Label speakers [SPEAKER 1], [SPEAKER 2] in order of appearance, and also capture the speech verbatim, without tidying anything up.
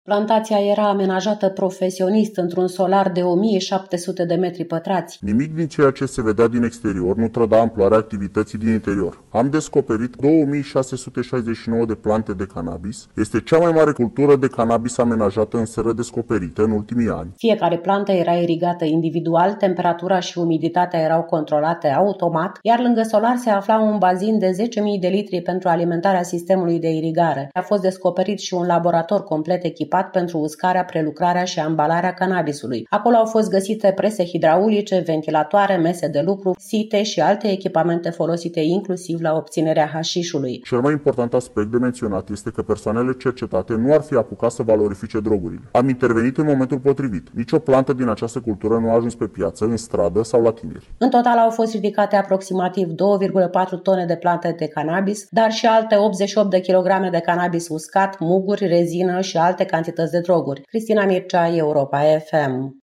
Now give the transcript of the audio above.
[SPEAKER 1] Plantația era amenajată profesionist într-un solar de o mie șapte sute de metri pătrați.
[SPEAKER 2] Nimic din ceea ce se vedea din exterior nu trăda amploarea activității din interior. Am descoperit două mii șase sute șaizeci și nouă de plante de cannabis. Este cea mai mare cultură de cannabis amenajată însă redescoperită în ultimii ani.
[SPEAKER 1] Fiecare plantă era irigată individual, temperatura și umiditatea erau controlate automat, iar lângă solar se afla un bazin de zece mii de litri pentru alimentarea sistemului de irigare. A fost descoperit și un laborator complet echipat pentru uscarea, prelucrarea și ambalarea cannabisului. Acolo au fost găsite prese hidraulice, ventilatoare, mese de lucru, site și alte echipamente folosite inclusiv la obținerea hașișului.
[SPEAKER 2] Cel mai important aspect de menționat este că persoanele cercetate nu ar fi apucat să valorifice drogurile. Am intervenit în momentul potrivit. Nici o plantă din această cultură nu a ajuns pe piață, în stradă sau la tineri.
[SPEAKER 1] În total au fost ridicate aproximativ două virgulă patru tone de plante de cannabis, dar și alte optzeci și opt de kilograme de cannabis uscat, muguri, rezină și alte cantități de droguri. Cristina Mircea, Europa F M.